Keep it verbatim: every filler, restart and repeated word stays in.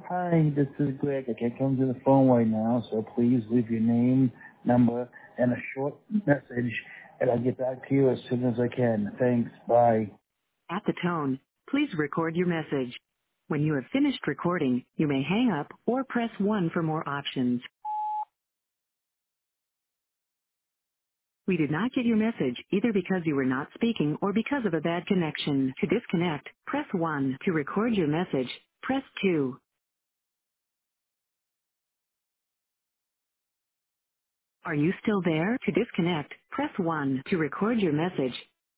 Hi, this is Greg. I can't come to the phone right now, so please leave your name, number, and a short message, and I'll get back to you as soon as I can. Thanks. Bye. At the tone, please record your message. When you have finished recording, you may hang up or press one for more options. We did not get your message either because you were not speaking or because of a bad connection. To disconnect, press one. To record your message, press two. Are you still there? To disconnect, press one. To record your message,